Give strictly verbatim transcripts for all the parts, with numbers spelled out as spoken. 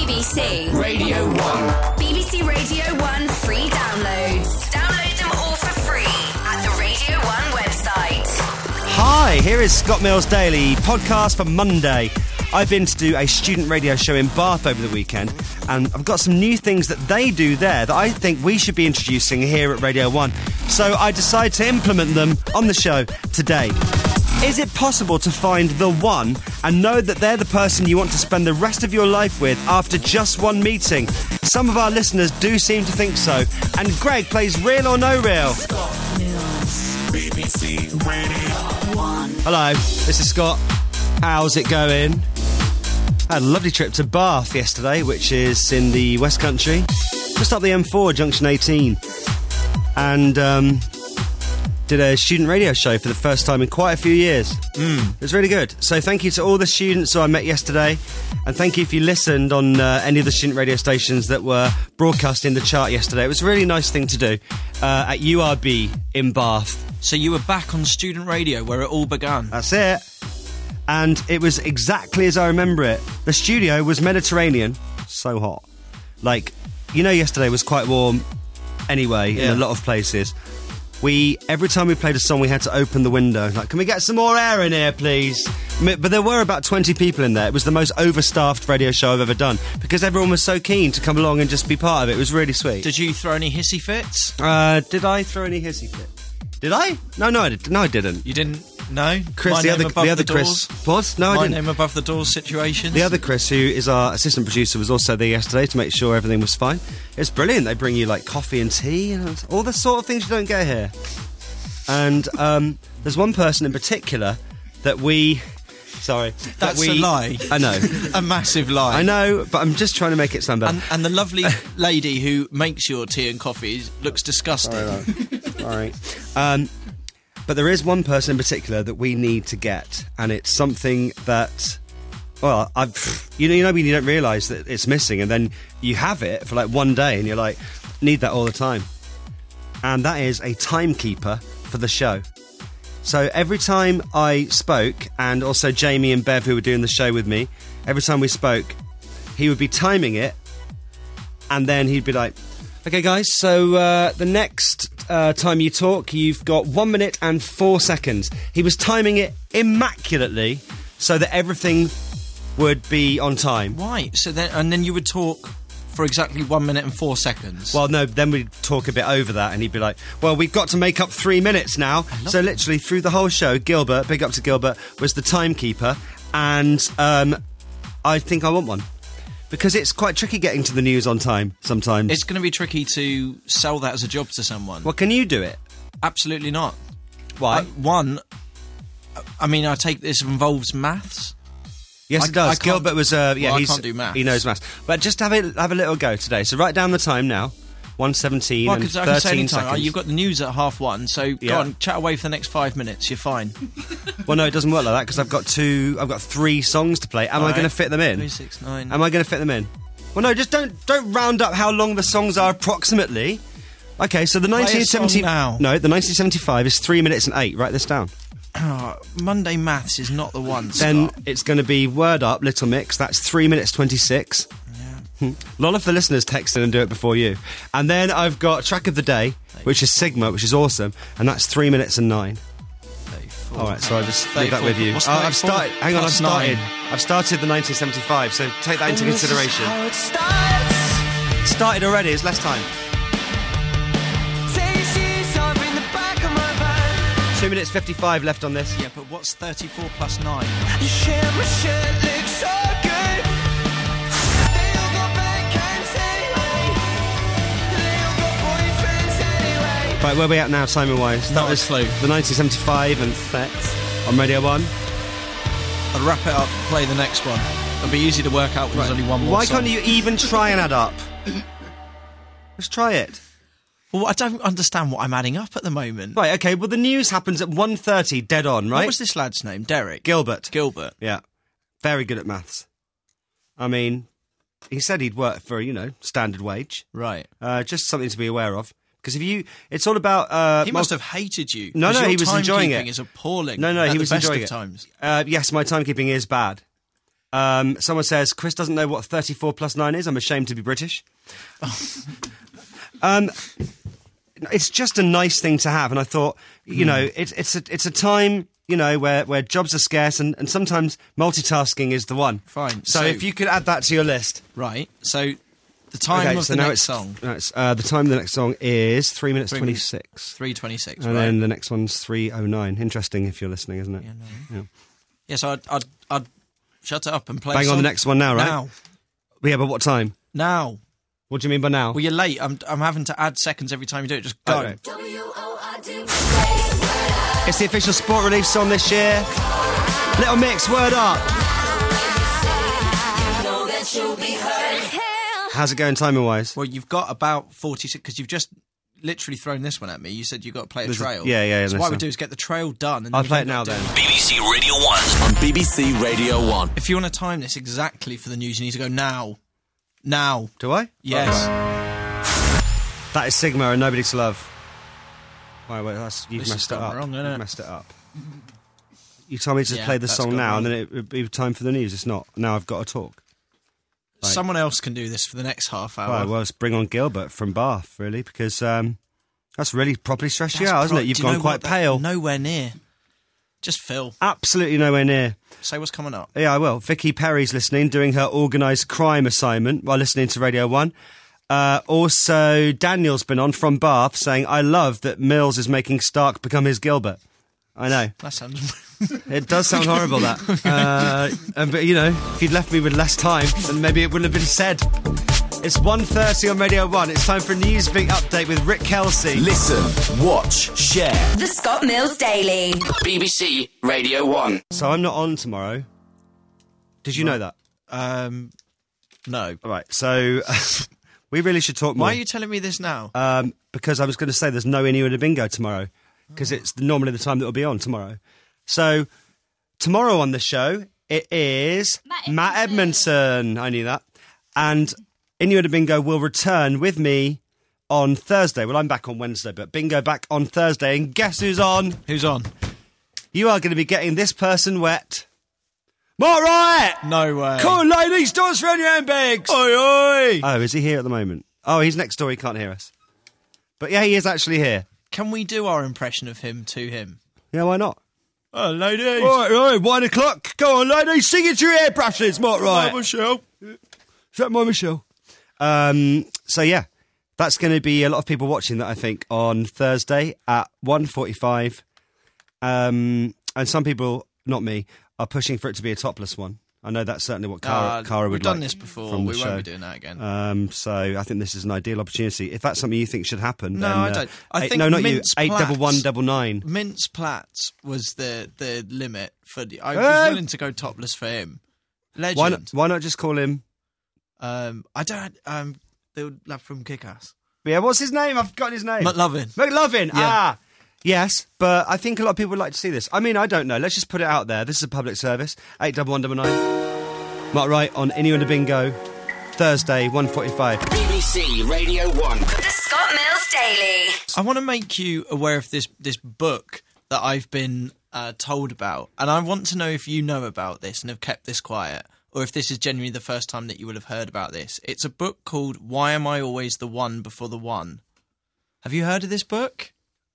B B C Radio one. B B C Radio one free downloads. Download them all for free at the Radio one website. Hi, here is Scott Mills Daily, podcast for Monday. I've been to do a student radio show in Bath over the weekend, and I've got some new things that they do there that I think we should be introducing here at Radio one. So I decided to implement them on the show today. Is it possible to find the one and know that they're the person you want to spend the rest of your life with after just one meeting? Some of our listeners do seem to think so. And Greg plays Real or No Real. Scott Mills, B B C Radio one. Hello, this is Scott. How's it going? I had a lovely trip to Bath yesterday, which is in the West Country, just up the M four, Junction eighteen, and um, did a student radio show for the first time in quite a few years. Mm. It was really good. So thank you to all the students who I met yesterday, and thank you if you listened on uh, any of the student radio stations that were broadcasting the chart yesterday. It was a really nice thing to do uh, at U R B in Bath. So you were back on student radio where it all began? That's it. And it was exactly as I remember it. The studio was Mediterranean. So hot. Like, you know, yesterday was quite warm anyway, Yeah. in a lot of places. We, every time we played a song, we had to open the window. Like, can we get some more air in here, please? But there were about twenty people in there. It was the most overstaffed radio show I've ever done, because everyone was so keen to come along and just be part of it. It was really sweet. Did you throw any hissy fits? Uh, did I throw any hissy fit? Did I? No, no, I did. No, I didn't. You didn't? No? Chris, My the name other, above the other the Chris. doors? What? No, I My didn't. name above the doors situations? The other Chris, who is our assistant producer, was also there yesterday to make sure everything was fine. It's brilliant. They bring you, like, coffee and tea and all the sort of things you don't get here. And um, there's one person in particular that we... Sorry. that That's we, a lie. I know. A massive lie. I know, but I'm just trying to make it sound better. And, and the lovely lady who makes your tea and coffee looks disgusting. Sorry. Um, but there is one person in particular that we need to get, and it's something that... Well, I've, you know, you know when you don't realise that it's missing, and then you have it for like one day, and you're like, need that all the time. And that is a timekeeper for the show. So every time I spoke, and also Jamie and Bev, who were doing the show with me, every time we spoke, he would be timing it, and then he'd be like, okay, guys, so uh, the next uh, time you talk, you've got one minute and four seconds. He was timing it immaculately so that everything would be on time. Why? So then, and then you would talk for exactly one minute and four seconds. Well, no, then we'd talk a bit over that, and he'd be like, well, we've got to make up three minutes now. So literally through the whole show, Gilbert, big up to Gilbert, was the timekeeper, and um, I think I want one. Because it's quite tricky getting to the news on time sometimes. It's going to be tricky to sell that as a job to someone. Well, can you do it? Absolutely not. Why? I, one, I mean, I take this involves maths. Yes, I- it does. I can't- Gilbert was, uh, yeah, well, I he's, can't do maths. he knows maths. But just have a, have a little go today. So write down the time now, one seventeen Well, and 'cause I can say thirteen any time. seconds. Oh, you've got the news at half one, so Yeah. go on, chat away for the next five minutes. You're fine. Well, no, it doesn't work like that, because I've got two, I've got three songs to play. Am I Right. going to fit them in? Three, six, nine. Am I going to fit them in? Well, no, just don't don't round up how long the songs are approximately. Okay, so the Play a nineteen seventy song now. No, the nineteen seventy-five is three minutes and eight. Write this down. Oh, Monday maths is not the one. Then Scott. it's going to be Word Up, Little Mix. That's three minutes twenty-six. Yeah. A lot of the listeners text in and do it before you. And then I've got Track of the Day, which is Sigma, which is awesome, and that's three minutes and nine. thirty-four. All right, so I'll just leave that thirty-four. with you. What's Oh, I've thirty-four started. Hang on, I've plus started. nine? I've started the nineteen seventy-five, so take that into And this is consideration. how it starts. Started already. It's less time. Daisies are in the back of my van. Two minutes fifty-five left on this. Yeah, but what's thirty-four plus nine? You share my shirt, looks so good. They all got backhands anyway. They all got boyfriends anyway. Right, where are we at now, Simon Wise? Not that a was clue. the nineteen seventy-five and Sex on Radio one. I'd wrap it up, play the next one. It'll be easy to work out when there's only one more Why song. can't you even try and add up? Let's try it. Well, I don't understand what I'm adding up at the moment. Right, okay, well, the news happens at one thirty, dead on, right? What was this lad's name? Derek? Gilbert. Gilbert. Yeah. Very good at maths. I mean, he said he'd work for, you know, standard wage. Right. Uh, just something to be aware of. Because if you... It's all about... Uh, He mul- must have hated you. No, 'cause no, your he was enjoying timekeeping it. is appalling. No, no, at he the was best enjoying of it. times. Uh, yes, my timekeeping is bad. Um, someone says, Chris doesn't know what thirty-four plus nine is. I'm ashamed to be British. um, it's just a nice thing to have. And I thought, you mm. know, it's it's a, it's a time, you know, where, where jobs are scarce and, and sometimes multitasking is the one. Fine. So, So- if you could add that to your list. Right. So the time Okay, of so the now next it's, song, no, it's, uh, the time of the next song is three minutes Three twenty-six. three twenty-six. And right? then the next one's three oh nine. Interesting if you're listening, isn't it? Yeah, no. Yeah. Yeah, so I'd, I'd, I'd shut it up and play a Bang on song. the next one now, right? Now. Yeah, but what time? Now. What do you mean by now? Well, you're late. I'm, I'm having to add seconds every time you do it. Just go. Okay. It's the official sport relief song this year. Little Mix, word up. How's it going timing wise? Well, you've got about forty-six, because you've just literally thrown this one at me. You said you've got to play a There's a- trail. yeah, yeah, yeah, So this what we one. do is get the trail done. And I'll then play we it now can then. do- B B C Radio one on B B C Radio one. If you want to time this exactly for the news, you need to go now. Now. Do I? Yes. That is Sigma and Nobody to Love. Wait, wait, that's, you've This messed has it gone up. wrong, isn't You've it? messed it up. You told me to Yeah, play the that's song gone now wrong. and then it would be time for the news. It's not. Now I've got to talk. Right. Someone else can do this for the next half hour. Right, well, let's bring on Gilbert from Bath, really, because um, that's really properly stressed you That's out, hasn't pro- it? You've do you know gone quite what? That- pale. Nowhere near. Just Phil. Absolutely nowhere near. Say what's coming up. Yeah, I will. Vicky Perry's listening, doing her organised crime assignment while listening to Radio one. Uh, also, Daniel's been on from Bath saying, I love that Mills is making Stark become his Gilbert. I know. That sounds... It does sound horrible, that. Uh, and, but, you know, if you'd left me with less time, then maybe it wouldn't have been said. It's one thirty on Radio one. It's time for a Newsbeat update with Rick Kelsey. Listen, watch, share. The Scott Mills Daily. B B C Radio one. So I'm not on tomorrow. Did you know that? Um, no. All right, so we really should talk more. Why are you telling me this now? Um, because I was going to say there's no Inuit Bingo tomorrow, because it's normally the time that will be on tomorrow. So tomorrow on the show, it is Matt Matt Edmondson. I knew that. And Inuit Bingo will return with me on Thursday. Well, I'm back on Wednesday, but Bingo back on Thursday. And guess who's on? Who's on? You are going to be getting this person wet. Mark Wright! No way. Come on, ladies, dance around your handbags. Oi, oi. Oh, is he here at the moment? Oh, he's next door. He can't hear us. But yeah, he is actually here. Can we do our impression of him to him? Yeah, why not? Oh, ladies. All right, right, one o'clock. Go on, ladies, sing it to your hairbrushes, Mark Wright. Michelle. Is that my Michelle? Um, so yeah, that's going to be a lot of people watching that, I think, on Thursday at one forty-five. Um, and some people, not me, are pushing for it to be a topless one. I know that's certainly what Cara, Uh, Cara would we've done like this before. from the We show. won't be doing that again. Um, so I think this is an ideal opportunity. If that's something you think should happen, No, then, I uh, don't. I eight, think no, not you. mince Eight plats- double one double nine. Mince Platts was the, the limit for the. I Hey! was willing to go topless for him. Legend. Why not? Why not just call him? Um, I don't. Um, the lad from Kick-Ass. Yeah, what's his name? I've forgotten his name. McLovin. McLovin. Yeah. Ah, yes, but I think a lot of people would like to see this. I mean, I don't know. Let's just put it out there. This is a public service. Eight double one double nine. Mark Wright on Inuit Bingo, Thursday, one forty-five. B B C Radio one. The Scott Mills Daily. I want to make you aware of this this book that I've been uh, told about, and I want to know if you know about this and have kept this quiet, or if this is genuinely the first time that you will have heard about this. It's a book called "Why Am I Always the One Before the One?" Have you heard of this book?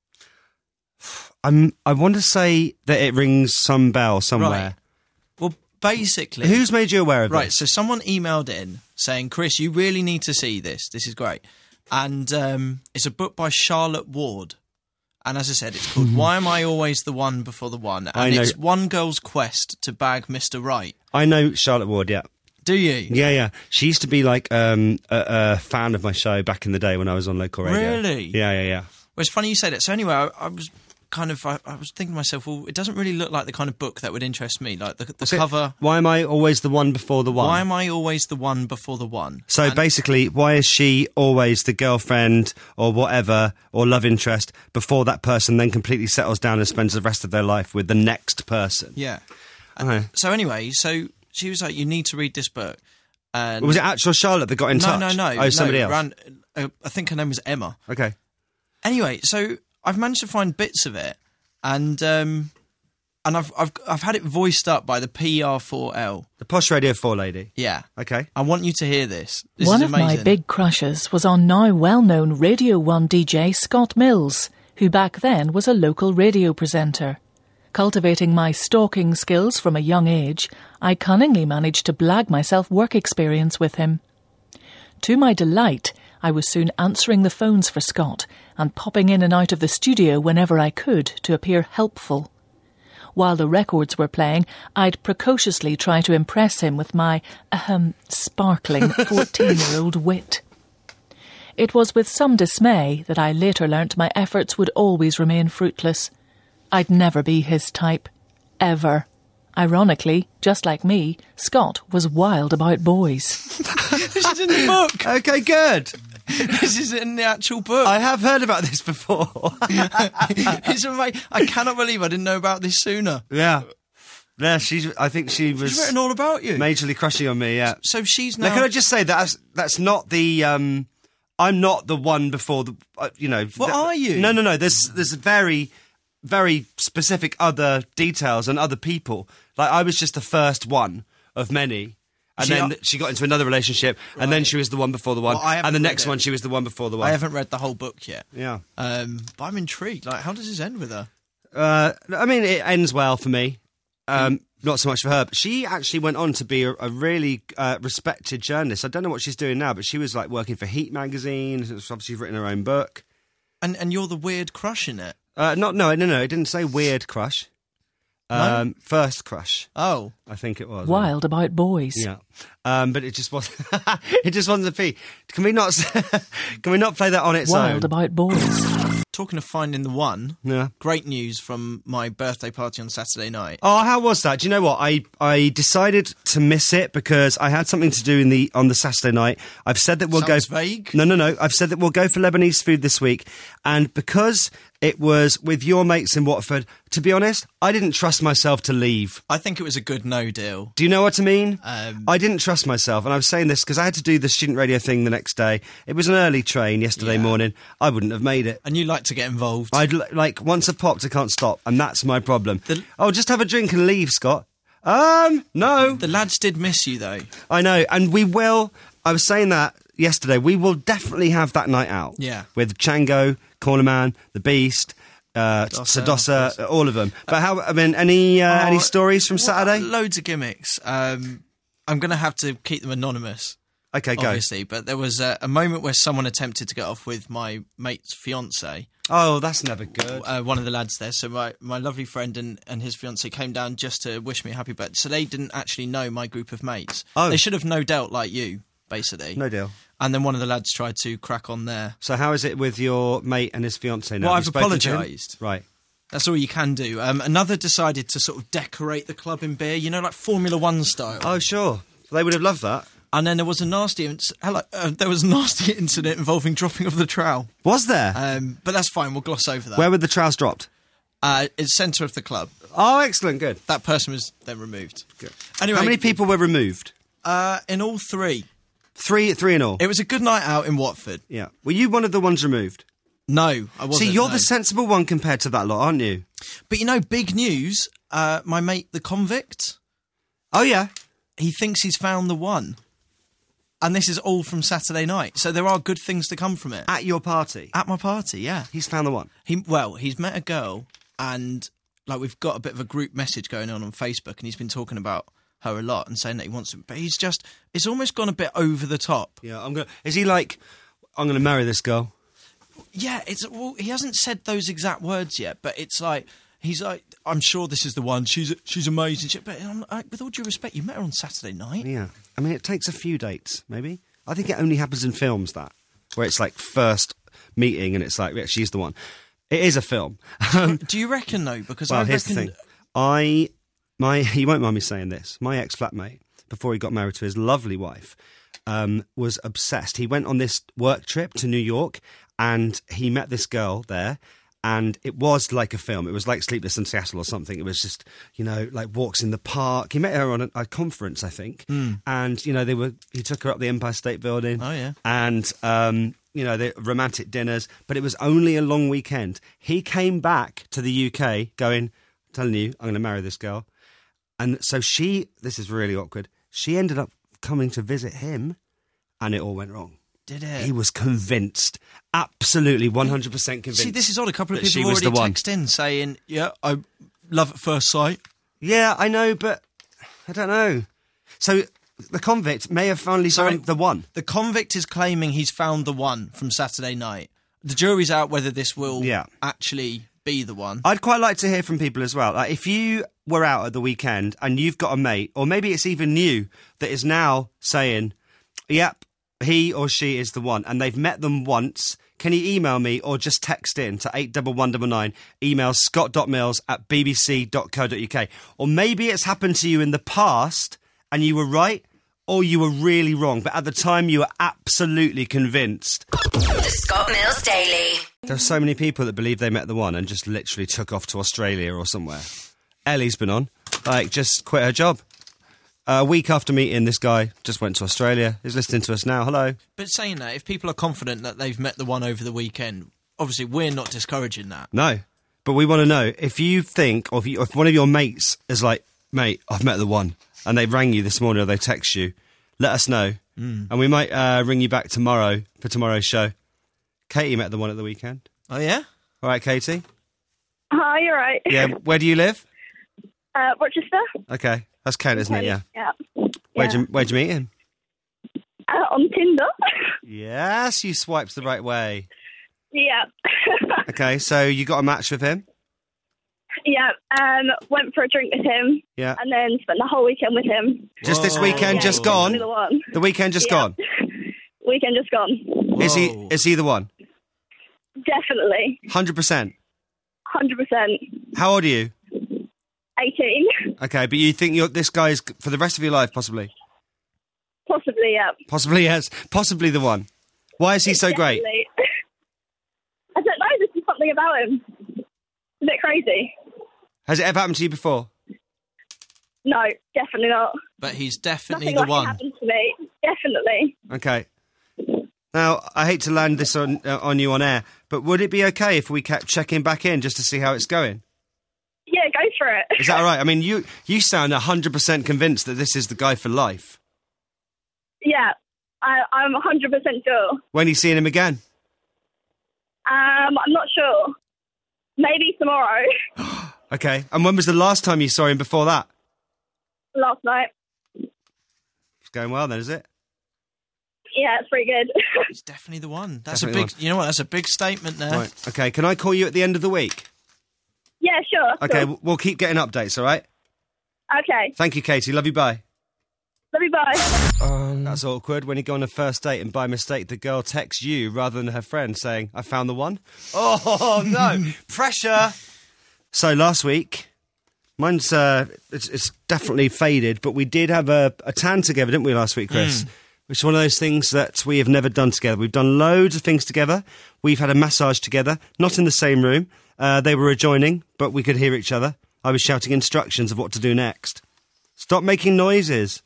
I'm. I want to say that it rings some bell somewhere. Right. Well, basically, Who's made you aware of right? this? So someone emailed in saying, "Chris, you really need to see this. This is great." And um, it's a book by Charlotte Ward. And as I said, it's called "Why Am I Always the One Before the One?" And I know- it's one girl's quest to bag Mister Right. I know Charlotte Ward. Yeah, Do you? yeah, yeah. She used to be like um, a, a fan of my show back in the day when I was on local radio. Really? Yeah, yeah, yeah. Well, it's funny you say that. So anyway, I, I was kind of, I, I was thinking to myself, well, it doesn't really look like the kind of book that would interest me. Like the, the So, cover. Why am I always the one before the one? Why am I always the one before the one? So And- basically, why is she always the girlfriend or whatever or love interest before that person then completely settles down and spends the rest of their life with the next person? Yeah. Okay. So anyway, so she was like, you need to read this book. And Was it actual Charlotte that got in no, touch? no, no. Oh, somebody no, else. Ran, uh, I think her name was Emma. Okay. Anyway, so I've managed to find bits of it, and um, and I've I've I've had it voiced up by the P R four L. The Posh Radio four lady. Yeah. Okay. I want you to hear this. This One is of amazing. my big crushes was on now well-known Radio one D J Scott Mills, who back then was a local radio presenter. Cultivating my stalking skills from a young age, I cunningly managed to blag myself work experience with him. To my delight, I was soon answering the phones for Scott and popping in and out of the studio whenever I could to appear helpful. While the records were playing, I'd precociously try to impress him with my, ahem, sparkling fourteen-year-old wit. It was with some dismay that I later learnt my efforts would always remain fruitless. I'd never be his type. Ever. Ironically, just like me, Scott was wild about boys. This is in the book. Okay, good. This is in the actual book. I have heard about this before. It's amazing. I cannot believe I didn't know about this sooner. yeah. Yeah, she's. I think she was She's written all about you. majorly crushing on me, yeah. So she's Now, now... can I just say that that's, that's not the... Um, I'm not the one before the... Uh, you know... What that- are you? No, no, no. There's, there's very, very specific other details and other people. Like, I was just the first one of many. And She- then she got into another relationship, and then she was the one before the one, Well, I haven't and the read next it. one she was the one before the one. I haven't read the whole book yet. Yeah. Um, but I'm intrigued. Like, how does this end with her? Uh, I mean, it ends well for me. Um, not so much for her. But she actually went on to be a, a really uh, respected journalist. I don't know what she's doing now, but she was like working for Heat magazine. She's obviously written her own book. And and you're the weird crush in it. Uh, not no, no, no. It didn't say weird crush. Um, First crush, Oh. I think it was. Wild about boys. Yeah, um, but it just wasn't. It just wasn't a fee. Can we not? Can we not play that on its Wild own? about boys. Talking of finding the one, Yeah. great news from my birthday party on Saturday night. Oh, how was that? Do you know what? I, I decided to miss it because I had something to do in the on the Saturday night. I've said that we'll Sounds go. vague. No, no, no. I've said that we'll go for Lebanese food this week, and because it was with your mates in Watford, to be honest, I didn't trust myself to leave. I think it was a good no deal. Do you know what I mean? Um, I didn't trust myself, and I was saying this because I had to do the student radio thing the next day. It was an early train yesterday Yeah. morning. I wouldn't have made it. And you like to get involved. I'd l- like once I've popped, I can't stop, and that's my problem. The- oh, just have a drink and leave, Scott. Um, no, the lads did miss you, though. I know, and we will. I was saying that yesterday. We will definitely have that night out. Yeah. with Chango, Cornerman, the Beast, uh, Dossa, Sadossa, uh, all of them. But how? I mean, any uh, Oh, any stories from well, Saturday? Loads of gimmicks. Um, I'm going to have to keep them anonymous, Okay, go. obviously. But there was a, a moment where someone attempted to get off with my mate's fiance. Oh, that's never good. Uh, one of the lads there. So my, my lovely friend and, and his fiance came down just to wish me a happy birthday. So they didn't actually know my group of mates. Oh. They should have no doubt like you, basically. No deal. And then one of the lads tried to crack on there. So how is it with your mate and his fiance now? Well, Have I've you spoken to him? apologised. Right. That's all you can do. Um, another decided to sort of decorate the club in beer, you know, like Formula One style. Oh, sure. They would have loved that. And then there was a nasty, inc- hello, uh, there was a nasty incident involving dropping of the trowel. Was there? Um, but that's fine. We'll gloss over that. Where were the trowels dropped? Uh, it's centre of the club. Oh, excellent. Good. That person was then removed. Good. Anyway, How many people were removed? Uh, in all three. Three, three in all. It was a good night out in Watford. Yeah. Were you one of the ones removed? No, I wasn't. See, you're no. the sensible one compared to that lot, aren't you? But you know, big news. Uh, my mate, the convict, Oh, yeah. he thinks he's found the one. And this is all from Saturday night. So there are good things to come from it. At your party. At my party, yeah. He's found the one. He well, he's met a girl, and like we've got a bit of a group message going on on Facebook, and he's been talking about her a lot and saying that he wants to. But he's just, it's almost gone a bit over the top. Yeah, I'm gonna. Is he like, I'm gonna marry this girl? Yeah, it's well, he hasn't said those exact words yet, but it's like he's like, I'm sure this is the one. She's she's amazing. She, but um, I, with all due respect, you met her on Saturday night. Yeah. I mean, it takes a few dates, maybe. I think it only happens in films, that where it's like first meeting and it's like, yeah, she's the one. It is a film. Um, Do you reckon though? Because well, I here's reckon the thing. I my you won't mind me saying this. My ex flatmate, before he got married to his lovely wife, um, was obsessed. He went on this work trip to New York and he met this girl there. And it was like a film. It was like Sleepless in Seattle or something. It was just, you know, like walks in the park. He met her on a, a conference, I think. Mm. And, you know, they were. He took her up the Empire State Building. Oh, yeah. And, um, you know, the romantic dinners. But it was only a long weekend. He came back to the U K going, telling you, I'm going to marry this girl. And so she, this is really awkward, she ended up coming to visit him, and it all went wrong. Did it? He was convinced, absolutely one hundred percent convinced. See, this is odd. A couple of that she people was already the one. texted in saying, yeah, I love at first sight. Yeah, I know, but I don't know. So the convict may have finally Sorry. found the one. The convict is claiming he's found the one from Saturday night. The jury's out whether this will Yeah. actually be the one. I'd quite like to hear from people as well. Like, if you were out at the weekend and you've got a mate, or maybe it's even you, that is now saying, yep, he or she is the one, and they've met them once, can you email me or just text in to eight one one nine nine, email scott.mills at bbc.co.uk. Or maybe it's happened to you in the past and you were right, or you were really wrong, but at the time you were absolutely convinced. The Scott Mills Daily. There's so many people that believe they met the one and just literally took off to Australia or somewhere. Ellie's been on, like, just quit her job. A week after meeting this guy, just went to Australia. He's listening to us now. Hello. But saying that, if people are confident that they've met the one over the weekend, obviously we're not discouraging that. No, but we want to know if you think, or if, you, if one of your mates is like, mate, I've met the one, and they rang you this morning or they text you, let us know, mm. and we might uh, ring you back tomorrow for tomorrow's show. Katie met the one at the weekend. Oh yeah. All right, Katie. Hi, you're right. Yeah. Where do you live? Uh, Rochester. Okay, that's Kent, isn't it? Yeah. Yeah. Where'd yeah. you Where'd you meet him? Uh, on Tinder. Yes, you swiped the right way. Yeah. Okay, so you got a match with him? Yeah. Um, went for a drink with him. Yeah. And then spent the whole weekend with him. Just this Whoa. weekend, Yeah, just he's gone? definitely The, one. The weekend just Yeah. gone? Weekend just gone. Is he Whoa. Is he the one? Definitely. one hundred percent. one hundred percent. How old are you? eighteen. Okay, but you think you're this guy's for the rest of your life, possibly? Possibly, yeah. Possibly, yes. Possibly the one. Why is he so great? Definitely. I don't know. There's just something about him. Is it crazy? Has it ever happened to you before? No, definitely not. But he's definitely Nothing the like it one. happened to me. Definitely. Okay. Now, I hate to land this on uh, on you on air, but would it be okay if we kept checking back in just to see how it's going? Yeah, go for it. Is that all right? I mean, you, you sound one hundred percent convinced that this is the guy for life. Yeah, I, I'm one hundred percent sure. When are you seeing him again? Um, I'm not sure. Maybe tomorrow. Okay. And when was the last time you saw him before that? Last night. It's going well then, is it? Yeah, it's pretty good. He's definitely the one. That's Definitely a big. the You know what? That's a big statement there. Right. Okay, can I call you at the end of the week? Yeah, sure. Okay, Sure. we'll keep getting updates, all right? Okay. Thank you, Katie. Love you, bye. Love you, bye. That's awkward when you go on a first date and by mistake the girl texts you rather than her friend saying, I found the one. Oh, no. Pressure. So last week, mine's uh, it's, it's definitely faded, but we did have a, a tan together, didn't we, last week, Chris? Which is one of those things that we have never done together. We've done loads of things together. We've had a massage together, not in the same room. Uh, they were adjoining, but we could hear each other. I was shouting instructions of what to do next. Stop making noises.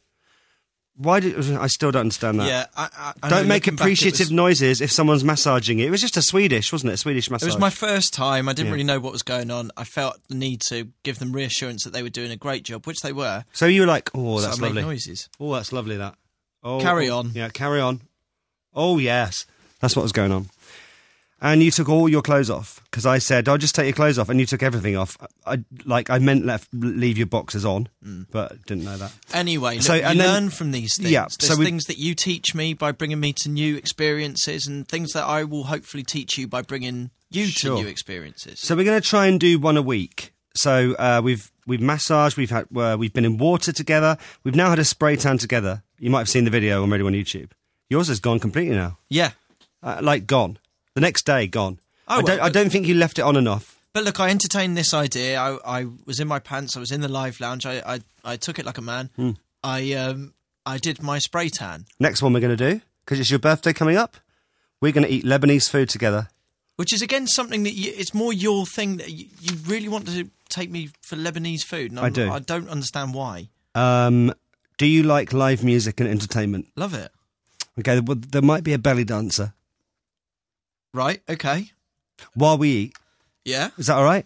Why did I still don't understand that? Yeah, I, I, I know Don't make looking back, it appreciative was- noises if someone's massaging you. It was just a Swedish, wasn't it? A Swedish massage. It was my first time. I didn't Yeah. really know what was going on. I felt the need to give them reassurance that they were doing a great job, which they were. So you were like, oh, So that's I made lovely. noises. Oh, that's lovely, that. Oh, Carry oh, on. Yeah, carry on. Oh, yes. That's what was going on. And you took all your clothes off, because I said, I'll just take your clothes off, and you took everything off. I, like, I meant left, leave your boxers on, Mm. but didn't know that. Anyway, So, look, you and then- learn from these things. Yeah, There's so we- things that you teach me by bringing me to new experiences, and things that I will hopefully teach you by bringing you Sure. to new experiences. So we're going to try and do one a week. So uh, we've we've massaged, we've had uh, we've been in water together, we've now had a spray tan together. You might have seen the video already on YouTube. Yours has gone completely now, yeah. uh, like gone. The next day, gone. Oh, I don't. well, I don't think you left it on enough. But look, I entertained this idea. I, I was in my pants. I was in the live lounge. I, I, I took it like a man. Hmm. I um I did my spray tan, Next one we're going to do, because it's your birthday coming up, we're going to eat Lebanese food together. which is again something that you, it's more your thing. That you, you really want to take me for Lebanese food. And I I'm- do. I don't understand why. Um, do you like live music and entertainment? Love it. Okay, well, there might be a belly dancer Right. Okay. while we eat. Yeah. Is that all right?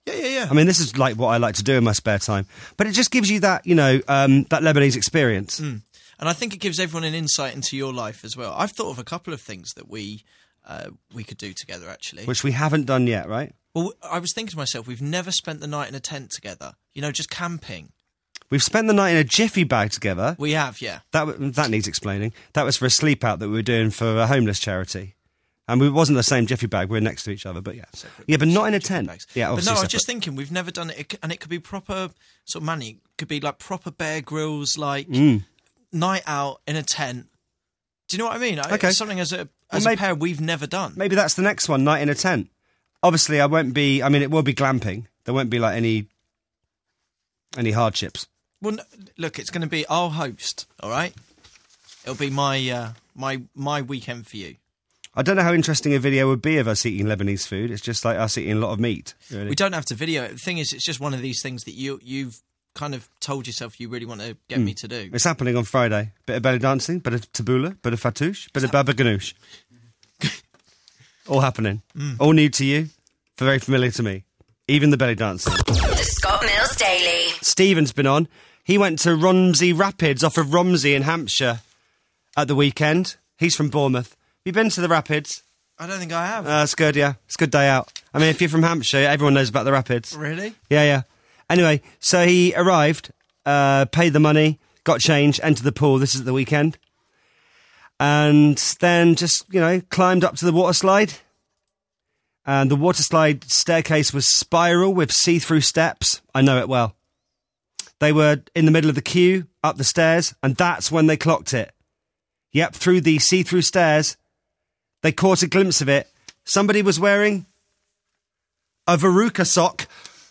Yeah, yeah, yeah. I mean, this is like what I like to do in my spare time. But it just gives you that, you know, um, that Lebanese experience. Mm. And I think it gives everyone an insight into your life as well. I've thought of a couple of things that we uh, we could do together, actually. Which we haven't done yet, right? Well, I was thinking to myself, we've never spent the night in a tent together. You know, just camping. We've spent the night in a jiffy bag together. We have, yeah. That w- that needs explaining. That was for a sleep out that we were doing for a homeless charity. And we wasn't the same jiffy bag. We were next to each other, but yeah. Separate yeah, but not in a jiffy tent. bags. Yeah, But obviously no, I was separate. just thinking, we've never done it, it c- and it could be proper sort of money. It could be like proper Bear Grylls, like Mm. night out in a tent. Do you know what I mean? I- Okay. It's something as a as maybe- a pair we've never done. Maybe that's the next one, night in a tent. Obviously, I won't be... I mean, it will be glamping. There won't be, like, any any hardships. Well, no, look, it's going to be I'll host. All right, it'll be my uh, my my weekend for you. I don't know how interesting a video would be of us eating Lebanese food. It's just like us eating a lot of meat, really. We don't have to video it. The thing is, it's just one of these things that you you've kind of told yourself you really want to get Hmm. me to do. It's happening on Friday. Bit of belly dancing, bit of tabbouleh, bit of fatouche, bit of baba ganoush. All happening. Hmm. All new to you, very familiar to me. Even the belly dancing. The Scott Mills Daily. Stephen's been on. He went to Romsey Rapids off of Romsey in Hampshire at the weekend. He's from Bournemouth. Have you been to the Rapids? I don't think I have. Uh, it's good, yeah. It's a good day out. I mean, if you're from Hampshire, everyone knows about the Rapids. really? Yeah, yeah. Anyway, so he arrived, uh, paid the money, got changed, entered the pool. This is at the weekend. And then just, you know, climbed up to the water slide. And the water slide staircase was spiral with see-through steps. I know it well. They were in the middle of the queue, up the stairs, and that's when they clocked it. Yep, through the see-through stairs, they caught a glimpse of it. Somebody was wearing a Veruca sock.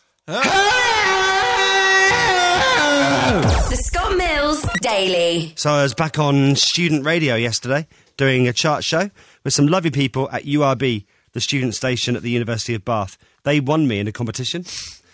The Scott Mills Daily. So I was back on student radio yesterday, doing a chart show with some lovely people at U R B, the student station at the University of Bath. They won me in a competition.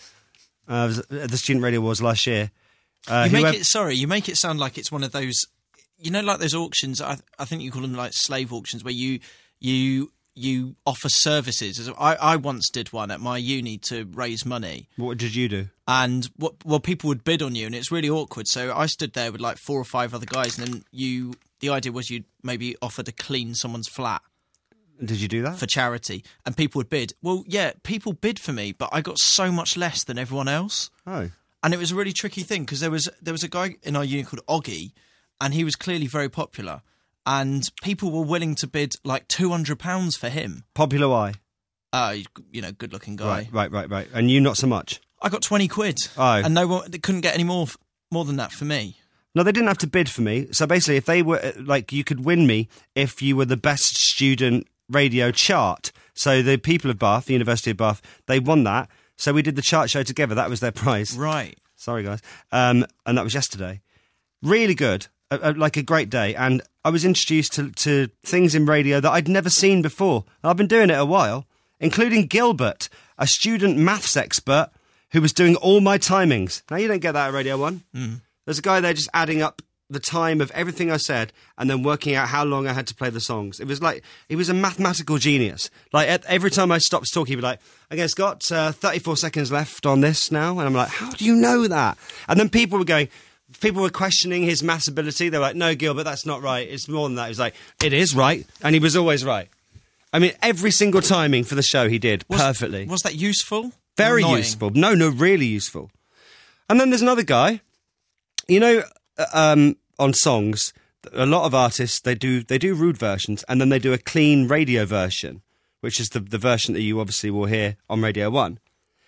Uh, I was at the Student Radio Awards last year. Uh, You make whoever- it sorry. You make it sound like it's one of those. You know, like those auctions. I, I think you call them like slave auctions, where you you you offer services. I, I once did one at my uni to raise money. What did you do? And what well, people would bid on you, and it's really awkward. So I stood there with like four or five other guys, and then you. The idea was you'd maybe offer to clean someone's flat Did you do that? for charity, and people would bid. Well, yeah, people bid for me, but I got so much less than everyone else, Oh. and it was a really tricky thing because there was there was a guy in our uni called Oggy, and he was clearly very popular, and people were willing to bid like two hundred pounds for him. Popular why? Uh, you know, good looking guy. Right, right, right, right. And you not so much? I got twenty quid, Oh. and no one they couldn't get any more f- more than that for me. No, they didn't have to bid for me. So basically, if they were, like, you could win me if you were the best student radio chart. So the people of Bath, the University of Bath, they won that. So we did the chart show together. That was their prize. Right. Sorry, guys. Um, and that was yesterday. Really good. A, a, like a great day. And I was introduced to, to things in radio that I'd never seen before. I've been doing it a while, including Gilbert, a student maths expert who was doing all my timings. Now, you don't get that at Radio one. Mm. There's a guy there just adding up the time of everything I said and then working out how long I had to play the songs. It was like, he was a mathematical genius. Like, at, every time I stopped talking, he'd be like, okay, Scott, uh, thirty-four seconds left on this now. And I'm like, how do you know that? And then people were going, people were questioning his maths ability. They were like, no, Gilbert, that's not right. It's more than that. He was like, it is right. And he was always right. I mean, every single timing for the show he did Was, perfectly. Was that useful? Very Annoying? useful. No, no, really useful. And then there's another guy. You know, uh, um, on songs, a lot of artists, they do they do rude versions, and then they do a clean radio version, which is the, the version that you obviously will hear on Radio one.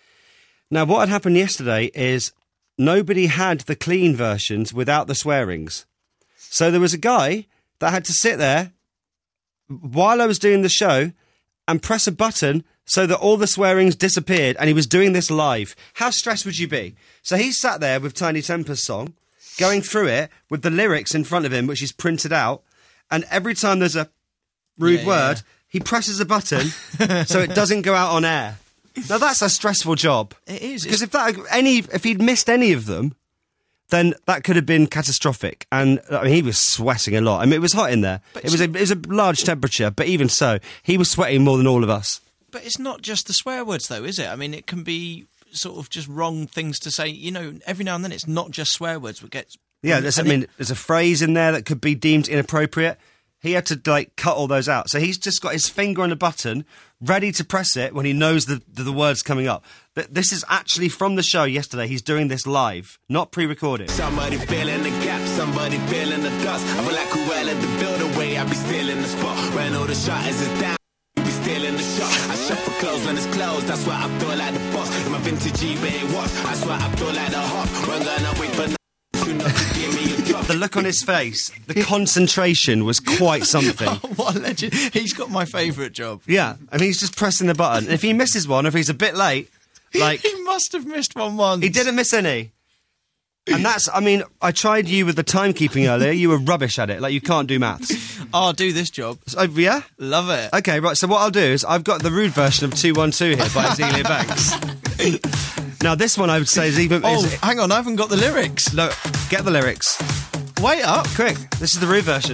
Now, what had happened yesterday is nobody had the clean versions without the swearings. So there was a guy that had to sit there while I was doing the show and press a button so that all the swearings disappeared, and he was doing this live. How stressed would you be? So he sat there with Tiny Temper's song, going through it with the lyrics in front of him, which he's printed out, and every time there's a rude Yeah, word, yeah. he presses a button so it doesn't go out on air. Now that's a stressful job. It is. Because It's- if that any if he'd missed any of them, then that could have been catastrophic. And I mean, he was sweating a lot. I mean, it was hot in there. But It was a it was a large temperature, but even so, he was sweating more than all of us. But it's not just the swear words, though, is it? I mean, it can be sort of just wrong things to say. You know, every now and then it's not just swear words, but gets Yeah, there's, I and it- mean, there's a phrase in there that could be deemed inappropriate. He had to, like, cut all those out. So he's just got his finger on a button, ready to press it when he knows the, the, the word's coming up. But this is actually from the show yesterday. He's doing this live, not pre-recorded. Somebody filling the gap, somebody filling the dust. I feel like Cruella the build away, I be still in the spot. Ran all the shot as it's down, you be still in the shot. I shop for clothes when it's closed, that's why I feel like the boss. In my vintage eBay watch, that's why I feel like the hop. Run gonna wait for n- you know to give me a drop. The look on his face, the concentration was quite something. What a legend. He's got my favourite job. Yeah, and he's just pressing the button. And if he misses one, if he's a bit late, like, He must have missed one once. he didn't miss any. And that's, I mean, I tried you with the timekeeping earlier. You were rubbish at it. Like, you can't do maths. I'll do this job. So, yeah? Love it. Okay, right. So what I'll do is I've got the rude version of two one two here by Azealia Banks. Now, this one I would say is even... Oh, is, hang on, I haven't got the lyrics. no, get the lyrics. Wait up. Quick. This is the rude version.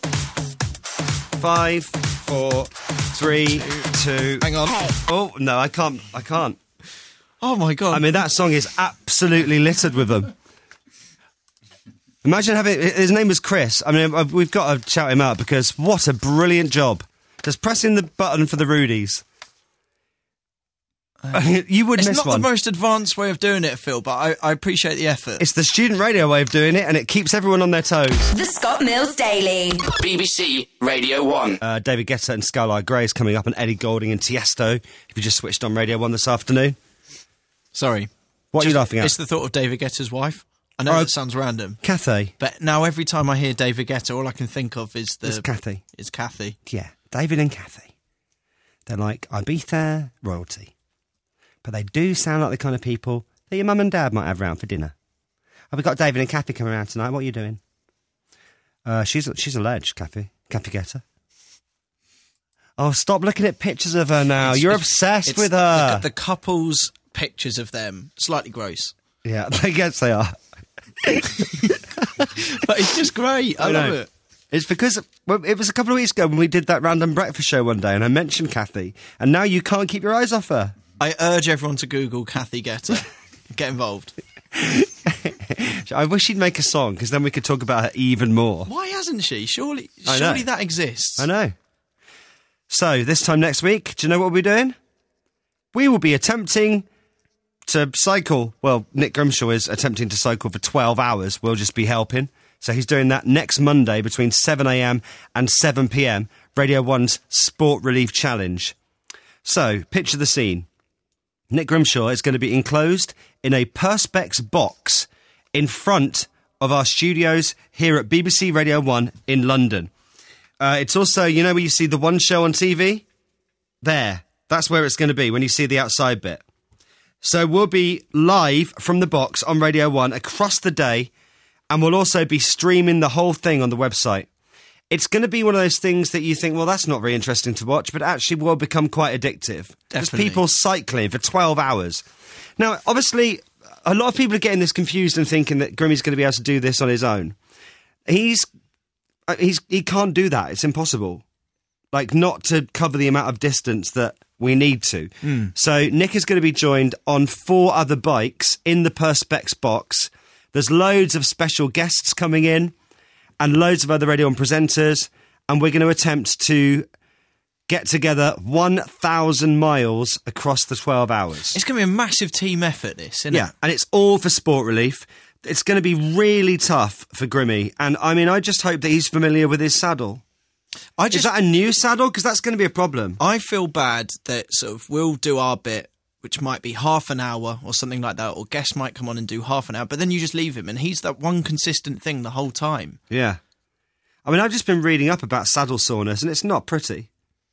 Five, four, three, two... Hang on. Oh, no, I can't. I can't. Oh, my God. I mean, that song is absolutely littered with them. Imagine having... His name was Chris. I mean, I've- we've got to shout him out because what a brilliant job. Just pressing the button for the Rudies. You would it's miss not one. the most advanced way of doing it, Phil, but I, I appreciate the effort. It's the student radio way of doing it, and it keeps everyone on their toes. The Scott Mills Daily. B B C Radio one. Uh, David Guetta and Skylar Grey is coming up, and Eddie Goulding and Tiesto. If you just switched on Radio one this afternoon. Sorry. What are you laughing at? It's the thought of David Guetta's wife. I know Oh. that sounds random, Cathy. but now every time I hear David Guetta, all I can think of is the... It's Cathy. Is Kathy. Yeah, David and Cathy. They're like Ibiza royalty. But they do sound like the kind of people that your mum and dad might have round for dinner. Oh, we've got David and Cathy coming around tonight. What are you doing? Uh, she's she's a ledge, Cathy. Cathy Guetta. Oh, stop looking at pictures of her now. It's- You're it's- obsessed it's with her. The, the couple's pictures of them, slightly gross. Yeah, I guess they are. But it's just great. I, I love know. it. It's because well, it was a couple of weeks ago when we did that random breakfast show one day and I mentioned Cathy, and now you can't keep your eyes off her. I urge everyone to Google Kathy Guetta. Get involved. I wish she'd make a song because then we could talk about her even more. Why hasn't she? Surely, I know. surely that exists. I know. So, this time next week, do you know what we'll be doing? We will be attempting to cycle. Well, Nick Grimshaw is attempting to cycle for twelve hours. We'll just be helping. So he's doing that next Monday between seven a.m. and seven p.m. Radio one's Sport Relief Challenge. So, picture the scene. Nick Grimshaw is going to be enclosed in a Perspex box in front of our studios here at B B C Radio one in London. Uh, it's also, you know where you see the one show on T V? There. That's where it's going to be when you see the outside bit. So we'll be live from the box on Radio one across the day, and we'll also be streaming the whole thing on the website. It's going to be one of those things that you think, well, that's not very interesting to watch, but actually will become quite addictive. Just Definitely. people cycling for twelve hours. Now, obviously, a lot of people are getting this confused and thinking that Grimmy's going to be able to do this on his own. He's, uh, he's, he can't do that. It's impossible. Like, not to cover the amount of distance that we need to. So Nick is going to be joined on four other bikes in the Perspex box. There's loads of special guests coming in and loads of other Radio one presenters, and we're going to attempt to get together one thousand miles across the twelve hours. It's going to be a massive team effort, this, isn't Yeah, it? and it's all for Sport Relief. It's going to be really tough for Grimmy, and I mean, I just hope that he's familiar with his saddle. I Is just, that a new saddle? Because that's going to be a problem. I feel bad that sort of we'll do our bit, which might be half an hour or something like that, or guests might come on and do half an hour, but then you just leave him, and he's that one consistent thing the whole time. Yeah. I mean, I've just been reading up about saddle soreness, and it's not pretty.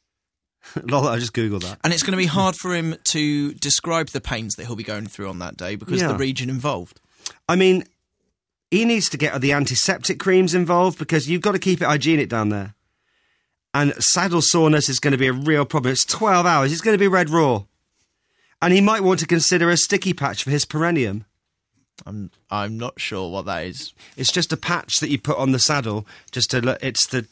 Lol, I just Googled that. And it's going to be hard for him to describe the pains that he'll be going through on that day because Yeah. of the region involved. I mean, he needs to get the antiseptic creams involved because you've got to keep it hygienic down there. And saddle soreness is going to be a real problem. It's twelve hours. It's going to be red raw. And he might want to consider a sticky patch for his perineum. I'm I'm not sure what that is. It's just a patch that you put on the saddle. Just to look, it's the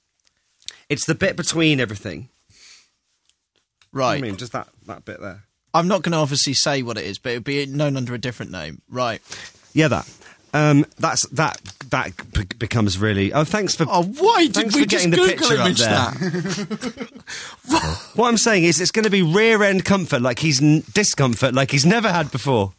it's the bit between everything. Right. I mean, just that, that bit there. I'm not going to obviously say what it is, but it'll be known under a different name. Right. Yeah, that. Um, that's that. That b- becomes really. Oh, thanks for. Oh, why did thanks we for just getting the Google picture up image there. that? What I'm saying is, it's going to be rear end comfort, like he's n- discomfort, like he's never had before.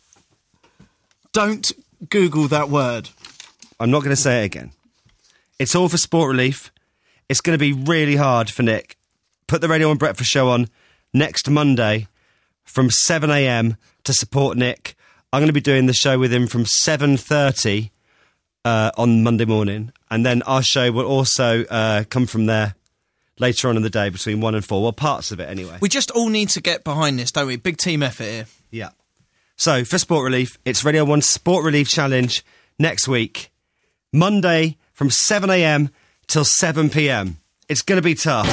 Don't Google that word. I'm not going to say it again. It's all for sport relief. It's going to be really hard for Nick. Put the Radio one Breakfast Show on next Monday from seven a.m. to support Nick. I'm going to be doing the show with him from seven thirty uh, on Monday morning. And then our show will also uh, come from there later on in the day between one and four. Well, parts of it anyway. We just all need to get behind this, don't we? Big team effort here. Yeah. So, for Sport Relief, it's Radio one's Sport Relief Challenge next week. Monday from seven a.m. till seven p.m. It's going to be tough.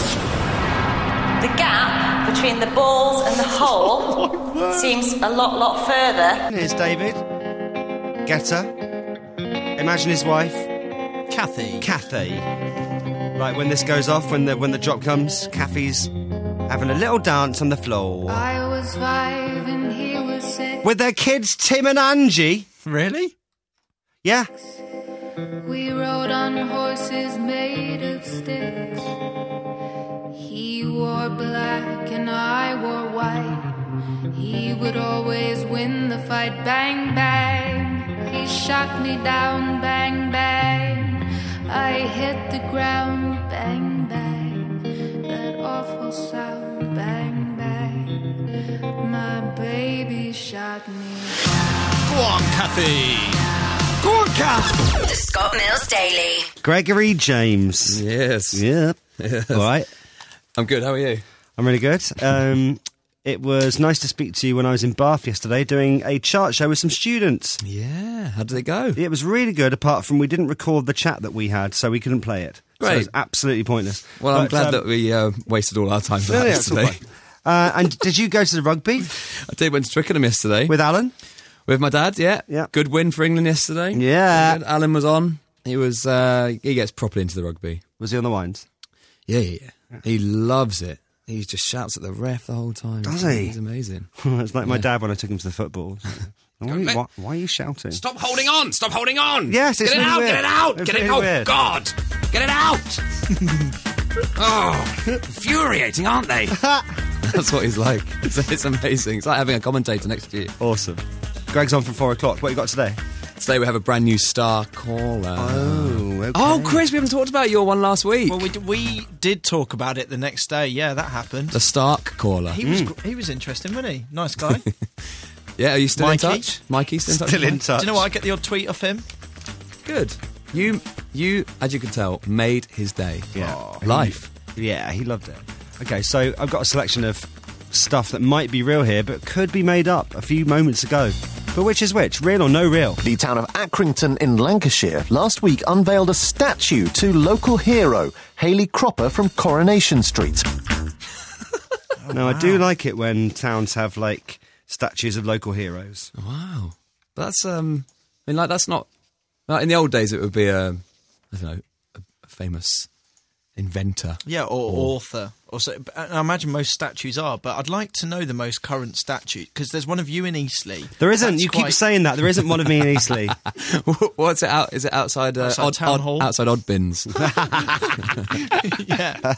The gap between the balls and the hole seems a lot, lot further. Here's David. Getter. Imagine his wife. Kathy. Kathy. Right, when this goes off, when the when the drop comes, Kathy's having a little dance on the floor. I was five and he was six. With their kids, Tim and Angie. Really? Yeah. We rode on horses made of sticks. He wore black and I wore white. He would always win the fight. Bang, bang. He shot me down. Bang, bang. I hit the ground. Bang, bang. That awful sound. Bang, bang. My baby shot me down. Go on, Kathy. Go on, Kath. The Scott Mills Daily. Gregory James. Yes. Yeah. Yes. All right. I'm good. How are you? I'm really good. Um, it was nice to speak to you when I was in Bath yesterday doing a chart show with some students. Yeah. How did it go? It was really good, apart from we didn't record the chat that we had, so we couldn't play it. So Great. it was absolutely pointless. Well, I'm But, glad um, that we uh, wasted all our time for Yeah, that yeah, it's all yesterday. fine. Uh, and did you go to the rugby I did. Went to Twickenham yesterday. with Alan? With my dad, yeah. Yeah. Good win for England yesterday. Yeah. Good. Alan was on. He was, uh, he gets properly into the rugby. Was he on the wines? Yeah, yeah, yeah. He loves it. He just shouts at the ref the whole time. Does he? He's amazing. It's like my Yeah. dad when I took him to the football. Why, are you- why, why are you shouting? Stop holding on! Stop holding on! Yes, it's Get it really out! weird. Get it out! It's Get it really out! weird. God! Get it out! Oh, infuriating, aren't they? That's what he's like. It's, it's amazing. It's like having a commentator next to you. Awesome. Greg's on from four o'clock. What you got today? Today we have a brand new star caller. Oh, okay. Oh, Chris, we haven't talked about your one last week. Well, we, d- we did talk about it the next day. Yeah, that happened. The Stark caller. He was gr- he was interesting, wasn't he? Nice guy. Do Yeah, are you still Mikey? in touch? Mikey, still in touch? Still with in Mike? touch. you know what? I get the odd tweet off him. Good. You, you, as you can tell, made his day. Yeah. Life. Yeah, he loved it. Okay, so I've got a selection of stuff that might be real here, but could be made up a few moments ago. But which is which? Real or no real? The town of Accrington in Lancashire last week unveiled a statue to local hero Hayley Cropper from Coronation Street. No, I do like it when towns have, like, statues of local heroes. Wow. That's, um, I mean, like, that's not, like, in the old days it would be a, I don't know, a, a famous inventor. Yeah, or, author. Or so, and I imagine most statues are, but I'd like to know the most current statue, because there's one of you in Eastleigh. There isn't. That's You quite- keep saying that. There isn't one of me in Eastleigh. What's it out? Is it outside, uh, Outside odd, Town odd- Hall? outside odd bins? Yeah.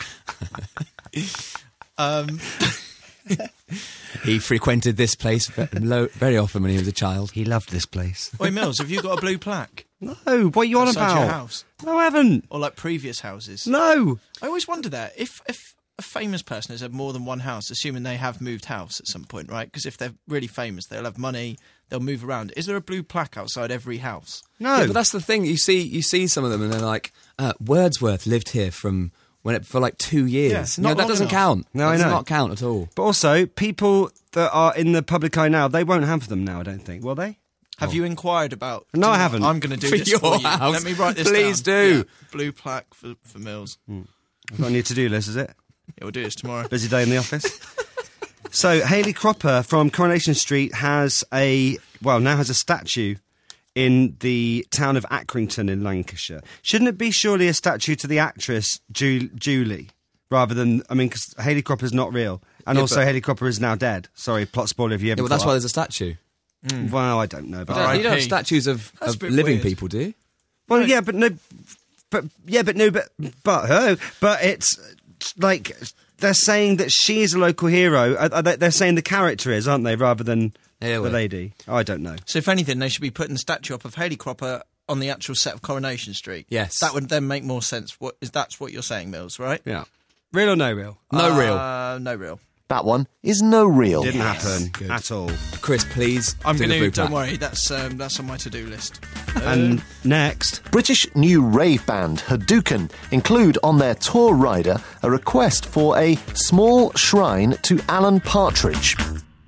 um, He frequented this place ve- lo- very often when he was a child. He loved this place. Oi, Mills, have you got a blue plaque? No, what are you on outside about? your house? No, I haven't. Or like previous houses? No. I always wonder that. If, if a famous person has had more than one house, assuming they have moved house at some point, right? Because if they're really famous, they'll have money, they'll move around. Is there a blue plaque outside every house? No. Yeah, but that's the thing. You see, you see some of them, and they're like, uh, Wordsworth lived here from when it, for like two years. Yeah, You know, not that long doesn't enough. count. No, that I does know. not count at all. But also, people that are in the public eye now, they won't have them now, I don't think. Will they? Have you inquired about... No, Do you I know- haven't. I'm going to do For this your for you. house. Let me write this Please down. do. Yeah, blue plaque for, for Mills. I've got on your to-do list, is it? Yeah, we'll do this tomorrow. Busy day in the office. So, Hayley Cropper from Coronation Street has a, well, now has a statue in the town of Accrington in Lancashire. Shouldn't it be surely a statue to the actress Ju- Julie, rather than, I mean, because Hayley Cropper's not real. And Yeah, also, but- Haley Cropper is now dead. Sorry, plot spoiler if you Yeah, ever well, that's caught why up. there's a statue. Well, I don't know. But You don't, you don't have R I P. statues of, That's of a bit living weird. people, do you? Well, yeah, but no, but yeah, but no, but but oh, but it's like they're saying that she is a local hero. Are, are they, they're saying the character is, aren't they, rather than Yeah, the well. lady? Oh, I don't know. So if anything, they should be putting the statue up of Haley Cropper on the actual set of Coronation Street. Yes. That would then make more sense. What is that's what you're saying, Mills, right? Yeah, real or no real? No real. Uh, no real. That one is no real. Didn't happen Good. at all. Chris, please. I'm do the going to. blue Don't plaque. worry. That's um, that's on my to-do list. And next, British new rave band Hadouken include on their tour rider a request for a small shrine to Alan Partridge.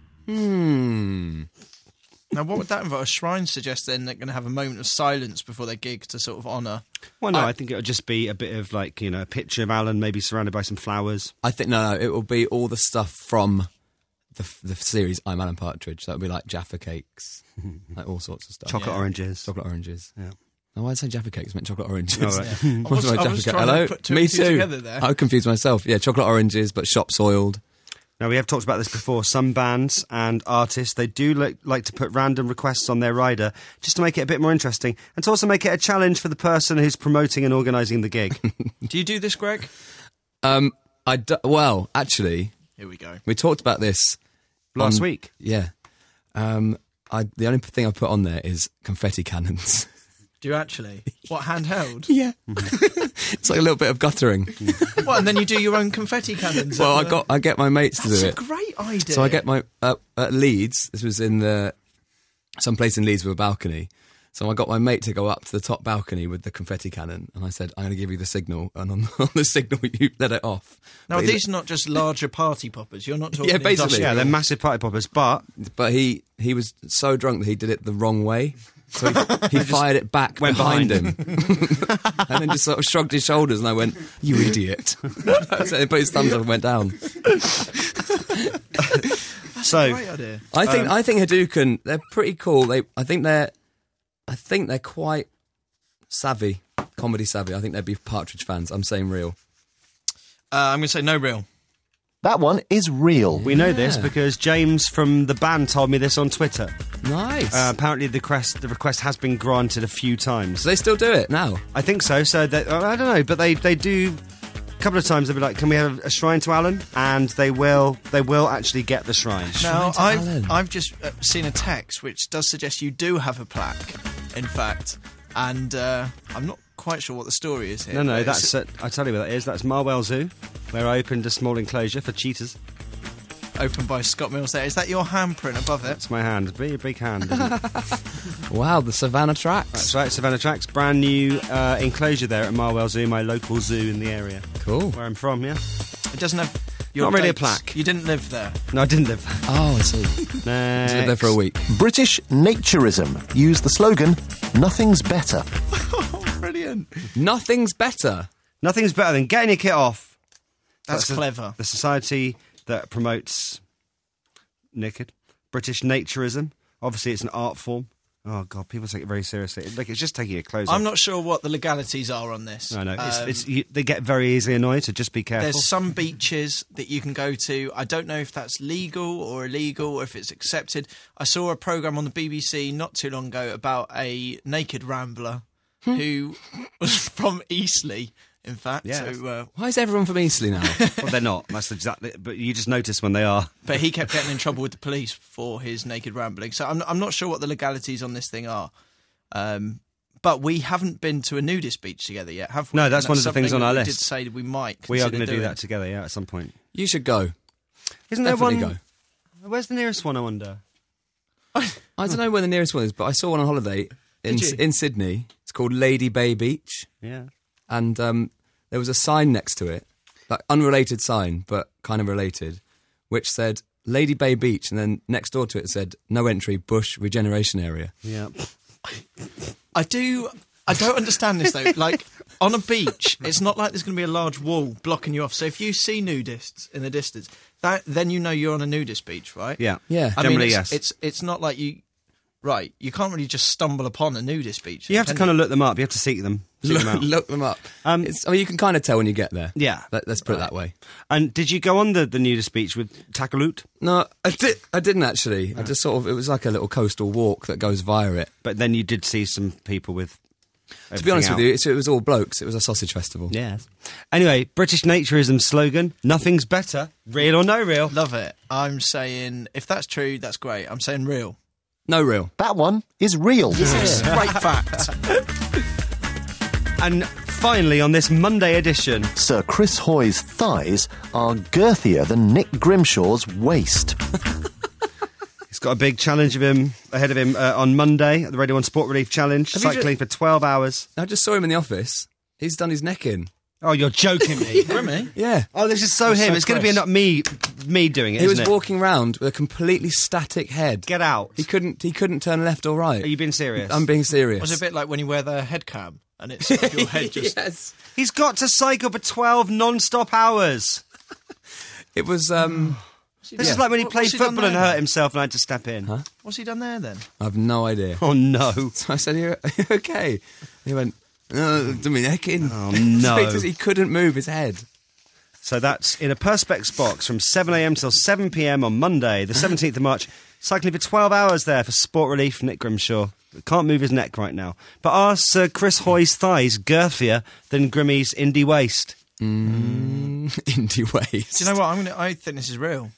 Hmm. Now, what would that involve? A shrine suggests then they're going to have a moment of silence before their gig to sort of honour. well, no, I- I think it would just be a bit of like you know a picture of Alan, maybe surrounded by some flowers. I think no, no. It will be all the stuff from the the series I'm Alan Partridge. That would be like Jaffa cakes, like all sorts of stuff. Chocolate Yeah. oranges. Chocolate oranges. Yeah. No, why did I say Jaffa cakes? I meant chocolate oranges. Oh, right. I was- What's my I Jaffa was cake? trying to Hello, put two me and two too. together there. I confused myself. Yeah, chocolate oranges, but shop soiled. Now, we have talked about this before. Some bands and artists, they do like, like to put random requests on their rider just to make it a bit more interesting and to also make it a challenge for the person who's promoting and organising the gig. Do you do this, Greg? Um, I d- well, actually, Here we go. we talked about this Last on- week. Yeah. Um, I the only thing I put on there is confetti cannons. Do you actually? What, handheld? Yeah. It's like a little bit of guttering. What, and then you do your own confetti cannons? Well, I at the- got I get my mates to That's do a it. great idea. So I get my uh, at Leeds. This was in the some place in Leeds with a balcony. So I got my mate to go up to the top balcony with the confetti cannon, and I said, "I'm going to give you the signal, and on, on the signal you let it off." Now, But he- these are not just larger party poppers. You're not talking Yeah, basically. industrial. Yeah, they're massive party poppers, but But he he was so drunk that he did it the wrong way. So he, he fired it back went behind, behind. him, and then just sort of shrugged his shoulders. And I went, "You idiot!" So he put his thumbs up and went down. so Great idea. I think Um, I think Hadouken, they're pretty cool. They I think they're I think they're quite savvy, comedy savvy. I think they'd be Partridge fans. I'm saying real. Uh, I'm going to say no real. That one is real. we know this because James from the band told me this on Twitter. Nice. Uh, apparently, the request, the request has been granted a few times. so they still do it now. I think so. So that, I don't know, but they, they do. A couple of times they'll be like, "Can we have a shrine to Alan?" And they will. They will actually get the shrine. Now, to I've, Alan. I've just uh, seen a text which does suggest you do have a plaque, in fact. And uh, I'm not quite sure what the story is here. No, no, but it's- that's. Uh, I tell you what that is. That's Marwell Zoo, where I opened a small enclosure for cheetahs. opened by Scott Mills there. Is that your handprint above it? It's my hand. It's a big, big hand. Isn't it? Wow, the Savannah Tracks. That's right, Savannah Tracks, brand new uh, enclosure there at Marwell Zoo, my local zoo in the area. Cool. Where I'm from, yeah. It doesn't have your Not really a dates. plaque. You didn't live there. No, I didn't live there. Oh, I see. Next. Lived there for a week. British naturism use the slogan, "Nothing's better." Brilliant. Nothing's better. Nothing's better than getting your kit off. That's the- clever. The society that promotes naked British naturism. Obviously, it's an art form. Oh God, people take it very seriously. Like it's just taking your clothes off. I'm not sure what the legalities are on this. No, no, it's, Um, it's, you, they get very easily annoyed. So just be careful. There's some beaches that you can go to. I don't know if that's legal or illegal or if it's accepted. I saw a programme on the B B C not too long ago about a naked rambler who was from Eastleigh, in fact. Yeah. So, uh, Why is everyone from Eastleigh now? Well, they're not. That's exactly. But you just notice when they are. but he kept getting in trouble with the police for his naked rambling. So I'm, I'm not sure what the legalities on this thing are. Um, but we haven't been to a nudist beach together yet, have we? No, And that's one of the things something on our that we list. did say that we might We are going to do that together, yeah, at some point. You should go. Isn't Definitely there one? Where's the nearest one? I wonder. I don't know where the nearest one is, but I saw one on holiday in Did you? in Sydney. It's called Lady Bay Beach, Yeah. and um, there was a sign next to it, like unrelated sign, but kind of related, which said Lady Bay Beach, and then next door to it said no entry, bush regeneration area. Yeah. I do. I don't understand this though. Like on a beach, it's not like there's going to be a large wall blocking you off. So if you see nudists in the distance, that then you know you're on a nudist beach, right? Yeah. Yeah. I Generally, mean, it's, yes. It's it's not like you right, you can't really just stumble upon a nudist beach. You have to kind of look them up. You have to seek them. Seek Look, them out. look them up. Um, It's, I mean, you can kind of tell when you get there. Yeah. Let, let's put it that way. And did you go on the, the nudist beach with Takaloot? No, I did. I didn't actually. I just sort of. It was like a little coastal walk that goes via it. But then you did see some people with. To be honest with you, it's, it was all blokes. It was a sausage festival. Yes. Anyway, British Naturism slogan: "Nothing's better, real or no real." Love it. I'm saying, if that's true, that's great. I'm saying real. No real. That one is real. Yes. Great fact. And finally, on this Monday edition, Sir Chris Hoy's thighs are girthier than Nick Grimshaw's waist. he's got a big challenge of him ahead of him uh, on Monday at the Radio one Sport Relief Challenge, Have you cycling ju- for twelve hours. I just saw him in the office. He's done his neck in. Oh, you're joking me. Remy? Yeah. Oh, this is so That's him. so it's going to be Chris. not me me doing it, He was isn't it? walking round with a completely static head. Get out. He couldn't. He couldn't turn left or right. Are you being serious? I'm being serious. Was it a bit like when you wear the head cam and it's sort of your head just... Yes. He's got to cycle for twelve non-stop hours. It was. Um, This is like when he What- played what's he done football and there, hurt then? himself and I had to step in. Huh? What's he done there, then? I have no idea. Oh, no. So I said, "Are you, are you okay?" And he went, "No, done my neck in." Oh, So no. he, just, he couldn't move his head. So that's in a Perspex box from seven a m till seven p m on Monday, the seventeenth of March. Cycling for twelve hours there for Sport Relief, Nick Grimshaw. Can't move his neck right now. But are Sir Chris Hoy's thighs girthier than Grimmy's indie waist? Mm, indie waist. Do you know what? I'm gonna. I think this is real.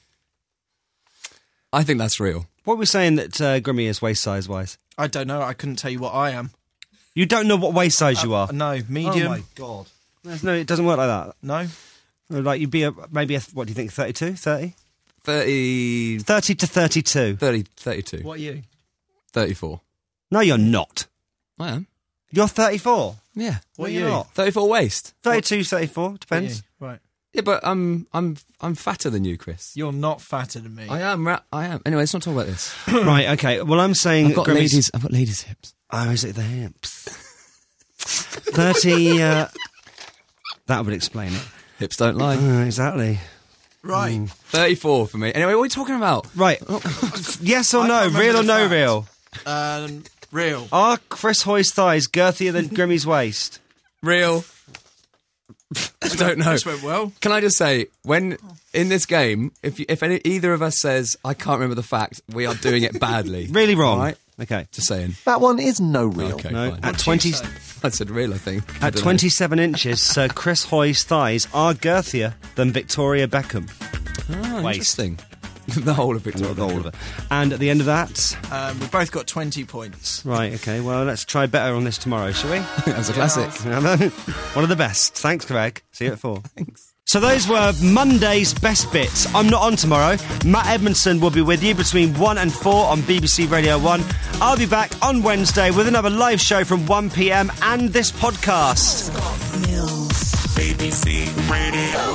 I think that's real. What were we saying that uh, Grimmy is waist size wise? I don't know. I couldn't tell you what I am. You don't know what waist size you are? Uh, no, medium. Oh my God. There's no, it doesn't work like that. No. Like you'd be a, maybe a, what do you think, thirty-two, thirty? thirty... thirty to thirty-two. thirty, thirty-two. What are you? thirty-four. No, you're not. I am. You're thirty-four. Yeah. What are are you you? not? thirty-four waist. thirty-two, thirty-four, depends. Right. Yeah, but I'm I'm I'm fatter than you, Chris. You're not fatter than me. I am. Ra- I am. Anyway, let's not talk about this. Right, okay. Well, I'm saying I've got Grimmy's- ladies. I've got ladies' hips. Oh, is it the hips? thirty, uh, that would explain it. Hips don't lie. Uh, exactly. Right. thirty-four for me. Anyway, what are we talking about? Right. Yes or I no? can't Real or remember no the real? Um, real. Are Chris Hoy's thighs girthier than Grimmy's waist? Real. I don't know. This went well. Can I just say, when in this game, if you, if any, either of us says I can't remember the fact, we are doing it badly. Really wrong. All right? Okay. Just saying. That one is no real. Okay, No. fine. At twenty, I said real, I think. I at don't know. twenty-seven inches, Sir Chris Hoy's thighs are girthier than Victoria Beckham. Ah, Waist. interesting. The whole of Victoria. The whole of it. And at the end of that, Um, we've both got twenty points. right? Okay. Well, let's try better on this tomorrow, shall we? That was a classic. One of the best. Thanks, Craig. See you at four. Thanks. So those were Monday's best bits. I'm not on tomorrow. Matt Edmondson will be with you between one and four on B B C Radio one. I'll be back on Wednesday with another live show from one p m and this podcast. B B C Radio